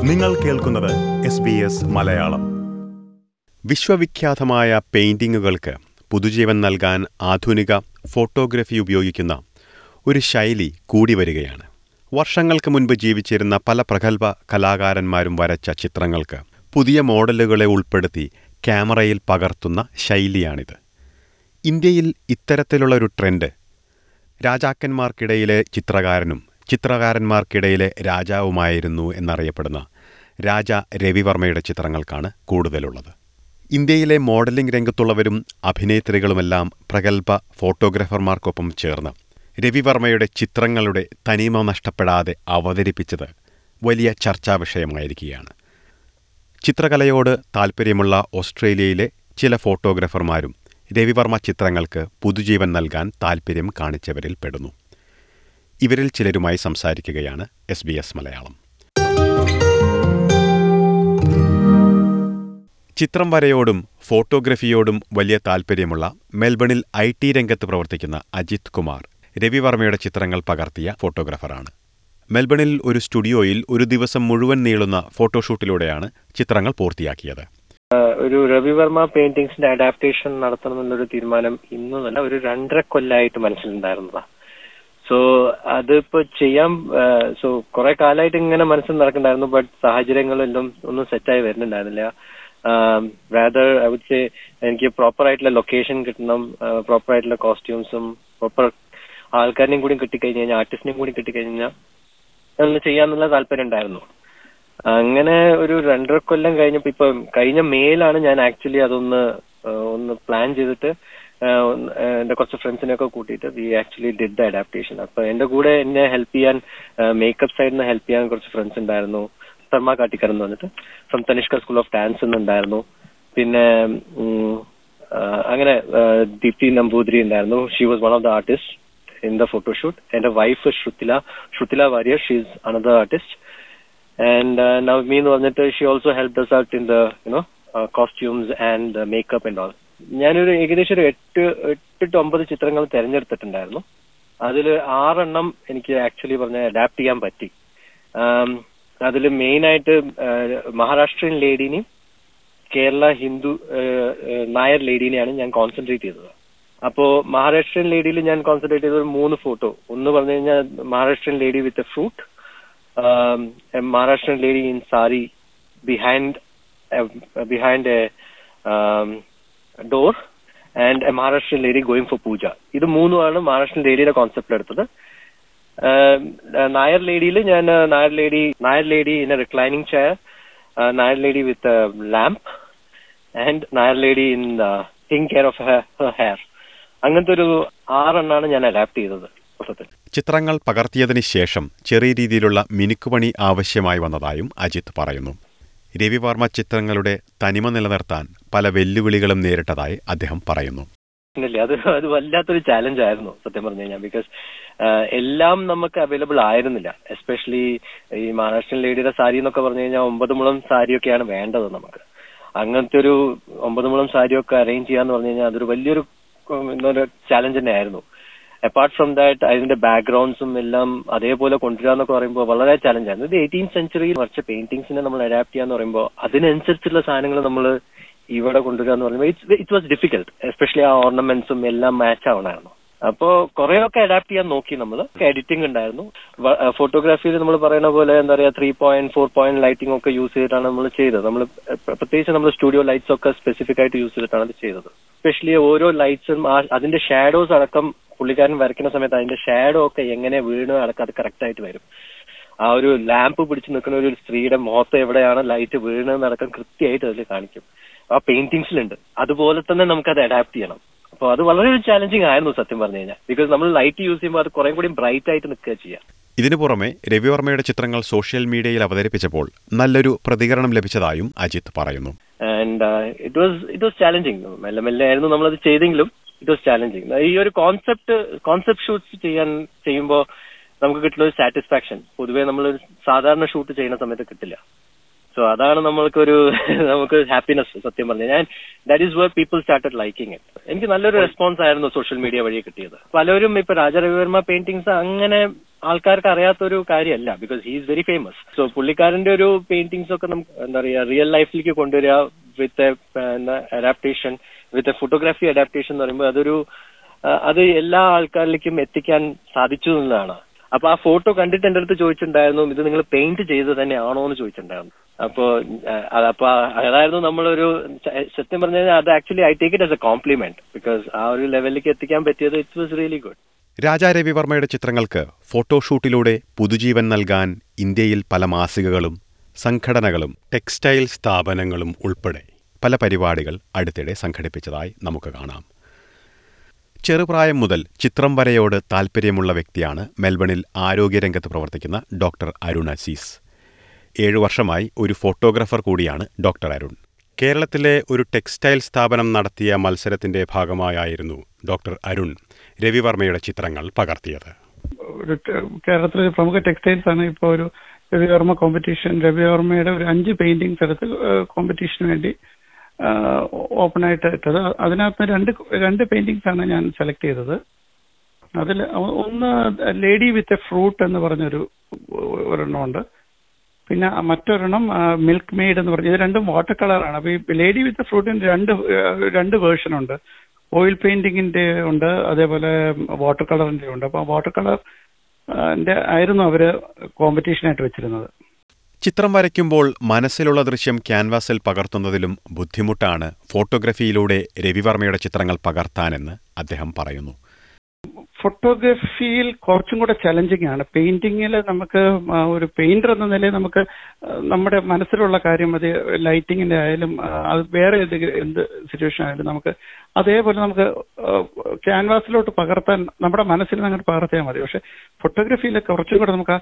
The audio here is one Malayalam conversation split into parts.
നിങ്ങൾ കേൾക്കുന്നത് SBS മലയാളം. വിശ്വവിഖ്യാതമായ പെയിന്റിങ്ങുകൾക്ക് പുതുജീവൻ നൽകാൻ ആധുനിക ഫോട്ടോഗ്രഫി ഉപയോഗിക്കുന്ന ഒരു ശൈലി കൂടി വരികയാണ്. വർഷങ്ങൾക്ക് മുൻപ് ജീവിച്ചിരുന്ന പല പ്രഗത്ഭ കലാകാരന്മാരും വരച്ച ചിത്രങ്ങൾക്ക് പുതിയ മോഡലുകളെ ഉൾപ്പെടുത്തി ക്യാമറയിൽ പകർത്തുന്ന ശൈലിയാണിത്. ഇന്ത്യയിൽ ഇത്തരത്തിലുള്ള ഒരു ട്രെൻഡ് രാജാക്കന്മാർക്കിടയിലെ ചിത്രകാരനും ചിത്രകാരന്മാർക്കിടയിലെ രാജാവുമായിരുന്നു എന്നറിയപ്പെടുന്ന രാജ രവിവർമ്മയുടെ ചിത്രങ്ങൾക്കാണ് കൂടുതലുള്ളത്. ഇന്ത്യയിലെ മോഡലിംഗ് രംഗത്തുള്ളവരും അഭിനേത്രികളുമെല്ലാം പ്രഗത്ഭ ഫോട്ടോഗ്രാഫർമാർക്കൊപ്പം ചേർന്ന് രവിവർമ്മയുടെ ചിത്രങ്ങളുടെ തനിമ നഷ്ടപ്പെടാതെ അവതരിപ്പിച്ചത് വലിയ ചർച്ചാ വിഷയമായിരിക്കുകയാണ്. ചിത്രകലയോട് താൽപ്പര്യമുള്ള ഓസ്ട്രേലിയയിലെ ചില ഫോട്ടോഗ്രാഫർമാരും രവിവർമ്മ ചിത്രങ്ങൾക്ക് പുതുജീവൻ നൽകാൻ താൽപ്പര്യം കാണിച്ചവരിൽ പെടുന്നു. ഇവരിൽ ചിലരുമായി സംസാരിക്കുകയാണ് SBS മലയാളം. ചിത്രം വരയോടും ഫോട്ടോഗ്രഫിയോടും വലിയ താൽപ്പര്യമുള്ള മെൽബണിൽ IT രംഗത്ത് പ്രവർത്തിക്കുന്ന അജിത് കുമാർ രവിവർമ്മയുടെ ചിത്രങ്ങൾ പകർത്തിയ ഫോട്ടോഗ്രാഫറാണ്. മെൽബണിൽ ഒരു സ്റ്റുഡിയോയിൽ ഒരു ദിവസം മുഴുവൻ നീളുന്ന ഫോട്ടോഷൂട്ടിലൂടെയാണ് ചിത്രങ്ങൾ പൂർത്തിയാക്കിയത്. ഒരു രവിവർമ്മ പെയിന്റിങ്സിന്റെ അഡാപ്റ്റേഷൻ നടത്തണമെന്നൊരു തീരുമാനം ഇന്നല്ല, ഒരു 2.5 കൊല്ലമായിട്ട് മനസ്സിലുണ്ടായിരുന്നതാ. സോ അതിപ്പോ ചെയ്യാൻ കുറെ കാലമായിട്ട് ഇങ്ങനെ മനസ്സിൽ നടക്കണ്ടായിരുന്നു. ബട്ട് സാഹചര്യങ്ങളെല്ലാം ഒന്നും സെറ്റായി വരുന്നുണ്ടായിരുന്നില്ല. റാദർ ഐ വുഡ് സേ എനിക്ക് പ്രോപ്പർ ആയിട്ടുള്ള ലൊക്കേഷൻ കിട്ടണം, പ്രോപ്പർ ആയിട്ടുള്ള കോസ്റ്റ്യൂംസും പ്രോപ്പർ ആൾക്കാരെയും കൂടി കിട്ടിക്കഴിഞ്ഞാൽ, ആർട്ടിസ്റ്റിനെയും കൂടി കിട്ടിക്കഴിഞ്ഞാൽ അതൊന്ന് ചെയ്യാന്നുള്ള താല്പര്യം ഉണ്ടായിരുന്നു. അങ്ങനെ ഒരു 2.5 കൊല്ലം കഴിഞ്ഞപ്പോ ഇപ്പൊ കഴിഞ്ഞ മേയിലാണ് ഞാൻ ആക്ച്വലി അതൊന്ന് പ്ലാൻ ചെയ്തിട്ട് എന്റെ കുറച്ച് ഫ്രണ്ട്സിനെയൊക്കെ കൂട്ടിയിട്ട് we actually did the adaptation. അപ്പൊ എന്റെ കൂടെ എന്നെ ഹെൽപ്പ് ചെയ്യാൻ മേക്കപ്പ് സൈഡിൽ നിന്ന് ഹെൽപ്പ് ചെയ്യാൻ കുറച്ച് ഫ്രണ്ട്സ് ഉണ്ടായിരുന്നു. ശർമ്മ കാട്ടിക്കർ എന്ന് പറഞ്ഞിട്ട് from Tanishka school of dance എന്നുണ്ടായിരുന്നു. പിന്നെ അങ്ങനെ ദീപ്തി നമ്പൂതിരി ഉണ്ടായിരുന്നു. She was one of the artist in the photoshoot. എന്റെ wife Shruthila Warrier, she is another artist. And Navmi എന്ന് പറഞ്ഞിട്ട് she also help us out in the costumes and makeup and all. ഞാനൊരു ഏകദേശം ഒരു 8 to 9 ചിത്രങ്ങൾ തിരഞ്ഞെടുത്തിട്ടുണ്ടായിരുന്നു. അതിൽ 6 എനിക്ക് ആക്ച്വലി അഡാപ്റ്റ് ചെയ്യാൻ പറ്റി. അതിൽ മെയിൻ ആയിട്ട് മഹാരാഷ്ട്രൻ ലേഡീനെയും കേരള ഹിന്ദു നായർ ലേഡീനെയാണ് ഞാൻ കോൺസെൻട്രേറ്റ് ചെയ്തത്. അപ്പോ മഹാരാഷ്ട്രൻ ലേഡിയിൽ ഞാൻ കോൺസെൻട്രേറ്റ് ചെയ്തത് 3 ഫോട്ടോ. ഒന്ന് പറഞ്ഞു കഴിഞ്ഞാൽ Maharashtrian lady with a fruit, Maharashtrian lady in sari behind a door, and a Maharashtrian lady going for puja. ഇത് 3 Maharashtrian ലേഡിയുടെ കോൺസെപ്റ്റ് എടുത്തത്. നായർ ലെഡിയിൽ ഞാൻ Nair lady in a reclining chair, Nair lady with lamp, and Nair lady in taking care of her hair. അങ്ങനത്തെ ഒരു 6 ഞാൻ അഡാപ്റ്റ് ചെയ്തത്. ചിത്രങ്ങൾ പകർത്തിയതിന് ശേഷം ചെറിയ രീതിയിലുള്ള മിനുക്കുപണി ആവശ്യമായി വന്നതായും അജിത് പറയുന്നു. രവിവർമ്മ ചിത്രങ്ങളുടെ തനിമ നിലനിർത്താൻ പല വെല്ലുവിളികളും നേരിട്ടതായി അദ്ദേഹം പറയുന്നു. അത് വല്ലാത്തൊരു ചാലഞ്ച് ആയിരുന്നു സത്യം പറഞ്ഞു കഴിഞ്ഞാൽ. ബിക്കോസ് എല്ലാം നമുക്ക് അവൈലബിൾ ആയിരുന്നില്ല. എസ്പെഷ്യലി ഈ മഹാരാഷ്ട്രൻ ലേഡിയുടെ സാരി എന്നൊക്കെ പറഞ്ഞു കഴിഞ്ഞാൽ 9 മുളം സാരിയൊക്കെയാണ് വേണ്ടത് നമുക്ക്. അങ്ങനത്തെ ഒരു 9 മുളം സാരിയൊക്കെ അറേഞ്ച് ചെയ്യാന്ന് പറഞ്ഞു കഴിഞ്ഞാൽ അതൊരു വലിയൊരു ചാലഞ്ച് തന്നെ ആയിരുന്നു. അപ്പാർട്ട് ഫ്രം ദാറ്റ് അതിന്റെ ബാക്ക്ഗ്രൗണ്ട്സും എല്ലാം അതേപോലെ കൊണ്ടുവരാന്നൊക്കെ പറയുമ്പോൾ വളരെ ചലഞ്ചായിരുന്നു. ഇത് 18th സെഞ്ചുറിയിൽ കുറച്ച് പെയിന്റിങ്സിനെ നമ്മൾ അഡാപ്റ്റ് ചെയ്യാന്ന് പറയുമ്പോൾ അതിനനുസരിച്ചുള്ള സാധനങ്ങൾ നമ്മൾ ഇവിടെ കൊണ്ടുവരാന്ന് പറയുമ്പോൾ ഇറ്റ് വാസ് ഡിഫിക്കൽട്ട്. എസ്പെഷ്യലി ആ ഓർണമെന്റ്സും എല്ലാം മാച്ച് ആവണമായിരുന്നു. അപ്പോ കുറെയൊക്കെ അഡാപ്റ്റ് ചെയ്യാൻ നോക്കി നമ്മൾ. എഡിറ്റിംഗ് ഉണ്ടായിരുന്നു. ഫോട്ടോഗ്രാഫിയിൽ നമ്മൾ പറയുന്ന പോലെ എന്താ പറയാ 3 4 പോയിന്റ് ലൈറ്റിംഗ് ഒക്കെ യൂസ് ചെയ്തിട്ടാണ് നമ്മൾ ചെയ്തത്. നമ്മൾ പ്രത്യേകിച്ച് നമ്മൾ സ്റ്റുഡിയോ ലൈറ്റ്സ് ഒക്കെ സ്പെസിഫിക് ആയിട്ട് യൂസ് ചെയ്തിട്ടാണ് അത് ചെയ്തത്. എസ്പെഷ്യലി ഓരോ ലൈറ്റ്സും അതിന്റെ ഷാഡോസ് അടക്കം പുള്ളിക്കാരൻ വരയ്ക്കുന്ന സമയത്ത് അതിന്റെ ഷാഡോ ഒക്കെ എങ്ങനെ വീണോ അടക്കം അത് കറക്റ്റ് ആയിട്ട് വരും. ആ ഒരു ലാമ്പ് പിടിച്ച് നിൽക്കുന്ന ഒരു സ്ത്രീയുടെ മുഖത്ത് എവിടെയാണ് ലൈറ്റ് വീണെന്നടക്കം കൃത്യമായിട്ട് അതിൽ കാണിക്കും. ആ പെയിന്റിങ്സിലുണ്ട്. അതുപോലെ തന്നെ നമുക്കത് അഡാപ്റ്റ് ചെയ്യണം. അപ്പൊ അത് വളരെ ചാലഞ്ചിങ് ആയിരുന്നു സത്യം പറഞ്ഞു കഴിഞ്ഞാൽ. ബിക്കോസ് നമ്മൾ ലൈറ്റ് യൂസ് ചെയ്യുമ്പോൾ അത് കുറെ കൂടി ബ്രൈറ്റ് ആയിട്ട് നിൽക്കുക ചെയ്യാം. ഇതിനു പുറമെ രവിവർമ്മയുടെ ചിത്രങ്ങൾ സോഷ്യൽ മീഡിയയിൽ അവതരിപ്പിച്ചപ്പോൾ നല്ലൊരു പ്രതികരണം ലഭിച്ചതായും അജിത് പറയുന്നു. And it was challenging. മെല്ലെ ആയിരുന്നു നമ്മളത് ചെയ്തെങ്കിലും ഇറ്റ് വാസ് ചാലഞ്ചിങ്. ഈ ഒരു കോൺസെപ്റ്റ് ഷൂട്ട്സ് ചെയ്യുമ്പോൾ നമുക്ക് കിട്ടുന്ന ഒരു സാറ്റിസ്ഫാക്ഷൻ പൊതുവെ നമ്മൾ സാധാരണ ഷൂട്ട് ചെയ്യുന്ന സമയത്ത് കിട്ടില്ല. സോ അതാണ് നമുക്ക് ഹാപ്പിനെസ് സത്യം പറഞ്ഞു. That is where people started liking it. എനിക്ക് നല്ലൊരു റെസ്പോൺസ് ആയിരുന്നു സോഷ്യൽ മീഡിയ വഴി കിട്ടിയത്. പലരും ഇപ്പൊ രാജ രവിവർമ്മ പെയിന്റിങ്സ് അങ്ങനെ ആൾക്കാർക്ക് അറിയാത്തൊരു കാര്യമല്ല, because he is very famous. So പുള്ളിക്കാരന്റെ ഒരു പെയിന്റിങ്സ് ഒക്കെ നമുക്ക് എന്താ പറയുക റിയൽ ലൈഫിലേക്ക് കൊണ്ടുവരിക with adaptation, with photography adaptation എന്ന് പറയുമ്പോൾ അത് എല്ലാ ആൾക്കാരിലേക്കും എത്തിക്കാൻ സാധിച്ചു എന്നതാണ്. അപ്പൊ ആ ഫോട്ടോ കണ്ടിട്ട് എന്റെ അടുത്ത് ചോദിച്ചിട്ടുണ്ടായിരുന്നു, ഇത് നിങ്ങൾ പെയിന്റ് ചെയ്ത് തന്നെയാണോ എന്ന് ചോദിച്ചിട്ടുണ്ടായിരുന്നു. അപ്പോ അതായിരുന്നു നമ്മളൊരു സത്യം പറഞ്ഞാൽ അത് actually I take it as a compliment, because ആ ഒരു ലെവലിലേക്ക് എത്തിക്കാൻ പറ്റിയത് it was really good. Raja രവിവർമ്മയുടെ ചിത്രങ്ങൾക്ക് ഫോട്ടോഷൂട്ടിലൂടെ പുതുജീവൻ നൽകാൻ ഇന്ത്യയിൽ പല മാസികകളും സംഘടനകളും ടെക്സ്റ്റൈൽ സ്ഥാപനങ്ങളും ഉൾപ്പെടെ പല പരിപാടികൾ അടുത്തിടെ സംഘടിപ്പിച്ചതായി നമുക്ക് കാണാം. ചെറുപ്രായം മുതൽ ചിത്രം വരയോട് താൽപ്പര്യമുള്ള വ്യക്തിയാണ് മെൽബണിൽ ആരോഗ്യരംഗത്ത് പ്രവർത്തിക്കുന്ന ഡോക്ടർ അരുൺ അസീസ്. 7 വർഷമായി ഒരു ഫോട്ടോഗ്രാഫർ കൂടിയാണ് ഡോക്ടർ അരുൺ. കേരളത്തിലെ ഒരു ടെക്സ്റ്റൈൽ സ്ഥാപനം നടത്തിയ മത്സരത്തിന്റെ ഭാഗമായായിരുന്നു ഡോക്ടർ അരുൺ രവിവർമ്മയുടെ ചിത്രങ്ങൾ പകർത്തിയത്. കേരളത്തിലെ പ്രമുഖ ടെക്സ്റ്റൈൽസ് ആണ് ഇപ്പോൾ ഒരു രവിവർമ്മ കോമ്പറ്റീഷൻ, രവിവർമ്മയുടെ ഒരു 5 പെയിന്റിങ്സ് എടുത്ത് കോമ്പറ്റീഷന് വേണ്ടി ഓപ്പൺ ആയിട്ട് ഇട്ടത്. അതിനകത്ത് രണ്ട് പെയിന്റിങ്സ് ആണ് ഞാൻ സെലക്ട് ചെയ്തത്. അതിൽ ഒന്ന് ലേഡി വിത്ത് എ ഫ്രൂട്ട് എന്ന് പറഞ്ഞൊരു ഒരെണ്ണമുണ്ട്, പിന്നെ മറ്റൊരെണ്ണം മിൽക്ക് മെയ്ഡ് എന്ന് പറഞ്ഞ, ഇത് രണ്ടും വാട്ടർ കളറാണ്. അപ്പൊ ഈ ലേഡി വിത്ത് ഫ്രൂട്ടിന്റെ രണ്ട് വേർഷൻ ഉണ്ട്. ഓയിൽ പെയിന്റിങ്ങിന്റെ ഉണ്ട്, അതേപോലെ വാട്ടർ കളറിന്റെ ഉണ്ട്. അപ്പൊ വാട്ടർ കളറിന്റെ ആയിരുന്നു അവര് കോമ്പറ്റീഷനായിട്ട് വെച്ചിരുന്നത്. ചിത്രം വരയ്ക്കുമ്പോൾ മനസ്സിലുള്ള ദൃശ്യം ക്യാൻവാസിൽ പകർത്തുന്നതിലും ബുദ്ധിമുട്ടാണ് ഫോട്ടോഗ്രഫിയിലൂടെ രവിവർമ്മയുടെ ചിത്രങ്ങൾ പകർത്താനെന്ന് അദ്ദേഹം പറയുന്നു. ഫോട്ടോഗ്രാഫിയിൽ കുറച്ചും കൂടെ ചലഞ്ചിങ് ആണ്. പെയിന്റിങ്ങിൽ നമുക്ക് ഒരു പെയിന്റർ എന്ന നിലയിൽ നമുക്ക് നമ്മുടെ മനസ്സിലുള്ള കാര്യം, അത് ലൈറ്റിങ്ങിന്റെ ആയാലും അത് വേറെ എന്ത് സിറ്റുവേഷൻ ആയാലും നമുക്ക് അതേപോലെ നമുക്ക് ക്യാൻവാസിലോട്ട് പകർത്താൻ നമ്മുടെ മനസ്സിൽ നിന്ന് അങ്ങോട്ട് പകർത്തിയാൽ മതി. പക്ഷെ ഫോട്ടോഗ്രാഫിയിൽ കുറച്ചും കൂടെ നമുക്ക്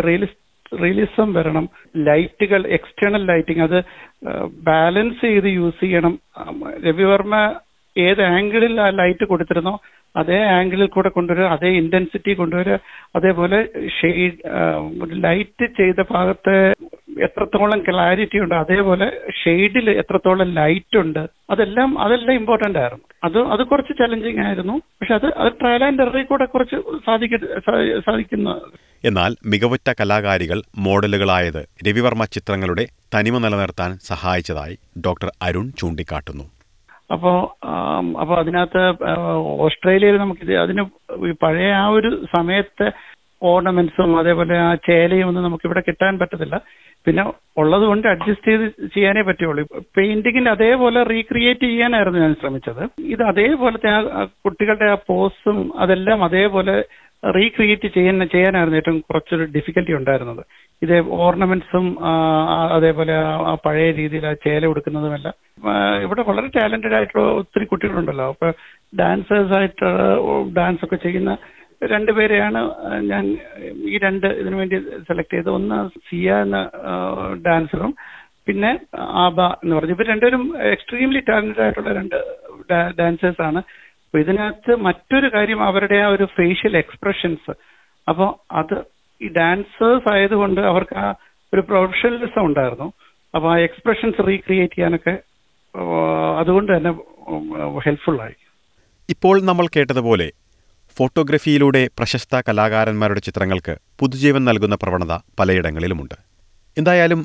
റിയലിസം വരണം. ലൈറ്റുകൾ, എക്സ്റ്റേണൽ ലൈറ്റിംഗ്, അത് ബാലൻസ് ചെയ്ത് യൂസ് ചെയ്യണം. രവിവർമ്മ ഏത് ആംഗിളിൽ ആ ലൈറ്റ് കൊടുത്തിരുന്നോ അതേ ആംഗിളിൽ കൂടെ കൊണ്ടുവരിക, അതേ ഇന്റൻസിറ്റി കൊണ്ടുവരിക. അതേപോലെ ഷെയ്ഡ്, ലൈറ്റ് ചെയ്ത ഭാഗത്ത് എത്രത്തോളം ക്ലാരിറ്റി ഉണ്ട്, അതേപോലെ ഷെയ്ഡിൽ എത്രത്തോളം ലൈറ്റ് ഉണ്ട്, അതെല്ലാം ഇമ്പോർട്ടന്റ് ആയിരുന്നു. അത് കുറച്ച് ചലഞ്ചിങ് ആയിരുന്നു. പക്ഷെ അത് ട്രയൽ ആൻഡ് എററിൽ കൂടെ കുറച്ച് സാധിക്കുന്ന. എന്നാൽ മികവുറ്റ കലാകാരികൾ മോഡലുകളായത് രവിവർമ്മ ചിത്രങ്ങളുടെ തനിമ നിലനിർത്താൻ സഹായിച്ചതായി ഡോക്ടർ അരുൺ ചൂണ്ടിക്കാട്ടുന്നു. അപ്പോ അതിനകത്ത് ഓസ്ട്രേലിയയിൽ നമുക്ക് അതിന് പഴയ ആ ഒരു സമയത്തെ ഓർണമെന്റ്സും അതേപോലെ ആ ചേലയും ഒന്നും നമുക്ക് ഇവിടെ കിട്ടാൻ പറ്റത്തില്ല. പിന്നെ ഉള്ളത് കൊണ്ട് അഡ്ജസ്റ്റ് ചെയ്ത് ചെയ്യാനേ പറ്റുള്ളൂ. പെയിന്റിങ്ങിൽ അതേപോലെ റീക്രിയേറ്റ് ചെയ്യാനായിരുന്നു ഞാൻ ശ്രമിച്ചത്. ഇത് അതേപോലത്തെ ആ കുട്ടികളുടെ ആ പോസും അതെല്ലാം അതേപോലെ റീക്രിയേറ്റ് ചെയ്യാനായിരുന്നു ഏറ്റവും കുറച്ചൊരു ഡിഫിക്കൽറ്റി ഉണ്ടായിരുന്നത്. ഇത് ഓർണമെന്റ്സും അതേപോലെ ആ പഴയ രീതിയിൽ ആ ചേല കൊടുക്കുന്നതുമെല്ലാം. ഇവിടെ വളരെ ടാലന്റഡ് ആയിട്ടുള്ള ഒത്തിരി കുട്ടികളുണ്ടല്ലോ. അപ്പൊ ഡാൻസേഴ്സായിട്ട് ഡാൻസ് ഒക്കെ ചെയ്യുന്ന 2 പേരെയാണ് ഞാൻ ഈ 2 ഇതിനു വേണ്ടി സെലക്ട് ചെയ്തത്. ഒന്ന് സിയ എന്ന ഡാൻസറും പിന്നെ ആബ എന്ന് പറഞ്ഞു. ഇവർ 2 പേരും എക്സ്ട്രീംലി ടാലന്റഡ് ആയിട്ടുള്ള 2 ഡാൻസേഴ്സ് ആണ്. അപ്പൊ ഇതിനകത്ത് മറ്റൊരു കാര്യം അവരുടെ ആ ഒരു ഫേഷ്യൽ എക്സ്പ്രഷൻസ്. അപ്പോൾ അത് ഈ ഡാൻസേഴ്സ് ആയതുകൊണ്ട് അവർക്ക് ആ ഒരു പ്രൊഫഷണലിസം ഉണ്ടായിരുന്നു. അപ്പൊ ആ എക്സ്പ്രഷൻസ് റീക്രിയേറ്റ് ചെയ്യാനൊക്കെ അതുകൊണ്ട് തന്നെ ഹെൽപ്ഫുള്ളായി. ഇപ്പോൾ നമ്മൾ കേട്ടതുപോലെ ഫോട്ടോഗ്രഫിയിലൂടെ പ്രശസ്ത കലാകാരന്മാരുടെ ചിത്രങ്ങൾക്ക് പുതുജീവൻ നൽകുന്ന പ്രവണത പലയിടങ്ങളിലുമുണ്ട്. എന്തായാലും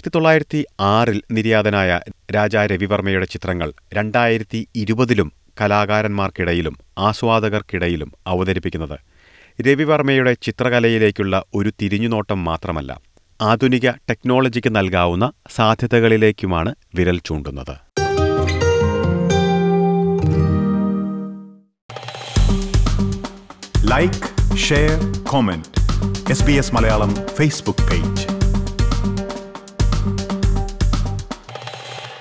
1906 നിര്യാതനായ രാജാ രവിവർമ്മയുടെ ചിത്രങ്ങൾ 2020 കലാകാരന്മാർക്കിടയിലും ആസ്വാദകർക്കിടയിലും അവതരിപ്പിക്കുന്നത് രവിവർമ്മയുടെ ചിത്രകലയിലേക്കുള്ള ഒരു തിരിഞ്ഞുനോട്ടം മാത്രമല്ല, ആധുനിക ടെക്നോളജിക്ക് നൽകാവുന്ന സാധ്യതകളിലേക്കുമാണ് വിരൽ ചൂണ്ടുന്നത്. Like, share, comment. SBS Malayalam Facebook page.